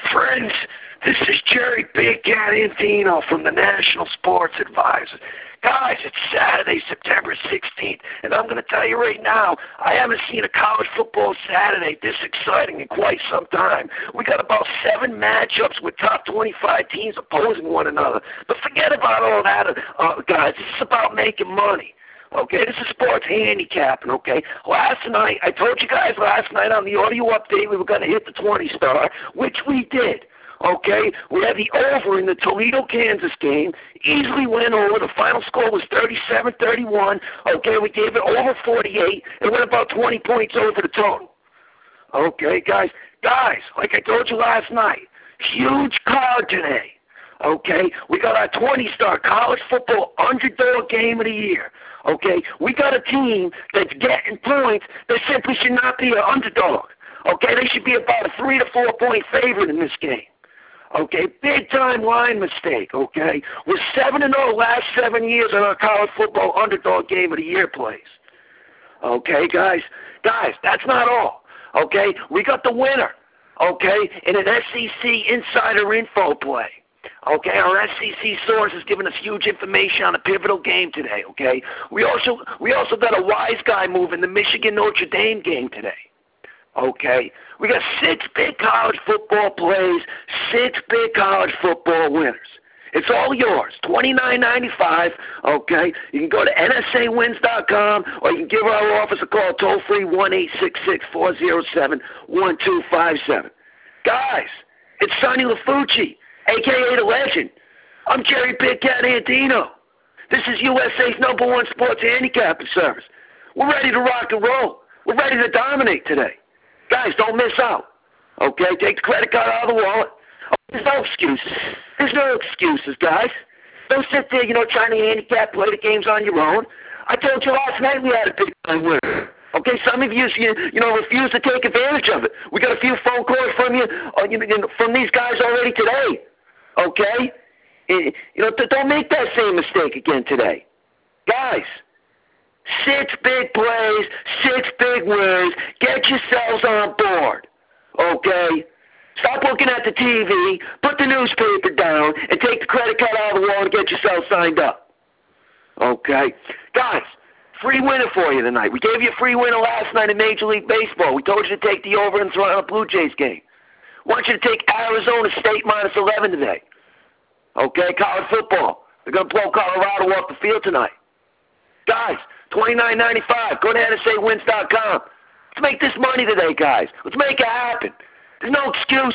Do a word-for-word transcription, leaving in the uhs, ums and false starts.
Friends, this is Jerry Big Cat Antino from the National Sports Advisor. Guys, it's Saturday, September sixteenth, and I'm going to tell you right now, I haven't seen a college football Saturday this exciting in quite some time. We got about seven matchups with top twenty-five teams opposing one another. But forget about all that, uh, guys. This is about making money. Okay, this is sports handicapping, okay? Last night, I told you guys last night on the audio update we were going to hit the twenty star, which we did. Okay, we had the over in the Toledo, Kansas game. Easily went over. The final score was thirty-seven thirty-one. Okay, we gave it over forty-eight. It went about twenty points over the total. Okay, guys. Guys, like I told you last night, huge card today. Okay, we got our twenty star college football underdog game of the year. Okay, we got a team that's getting points that simply should not be an underdog. Okay, they should be about a three to four point favorite in this game. Okay, big time line mistake. Okay, we're seven and zero last seven years in our college football underdog game of the year plays. Okay, guys, guys, that's not all. Okay, we got the winner. Okay, in an S E C insider info play. Okay, our S E C source has given us huge information on a pivotal game today. Okay, we also we also got a wise guy move in the Michigan Notre Dame game today. Okay, we got six big college football plays, six big college football winners. It's all yours, twenty-nine ninety-five. Okay, you can go to N S A wins dot com or you can give our office a call toll free one eight six six, four zero seven, one two five seven. Guys, it's Sonny LaFucci, a k a the Legend. I'm Jerry Big Cat Antino. This is U S A's number one sports handicapping service. We're ready to rock and roll. We're ready to dominate today. Guys, don't miss out. Okay, take the credit card out of the wallet. Oh, there's no excuses. There's no excuses, guys. Don't sit there, you know, trying to handicap, play the games on your own. I told you last night we had a big time winner. Okay, some of you, you, you know, refuse to take advantage of it. We got a few phone calls from you, uh, you know, from these guys already today. Okay? You know, don't make that same mistake again today. Guys, six big plays, six big wins. Get yourselves on board. Okay? Stop looking at the T V, put the newspaper down, and take the credit card out of the wall and get yourself signed up. Okay? Guys, free winner for you tonight. We gave you a free winner last night in Major League Baseball. We told you to take the over in the Toronto Blue Jays game. I want you to take Arizona State minus eleven today. Okay, college football. They're going to blow Colorado off the field tonight. Guys, twenty-nine ninety-five. Go to N S A wins dot com. Let's make this money today, guys. Let's make it happen. There's no excuse.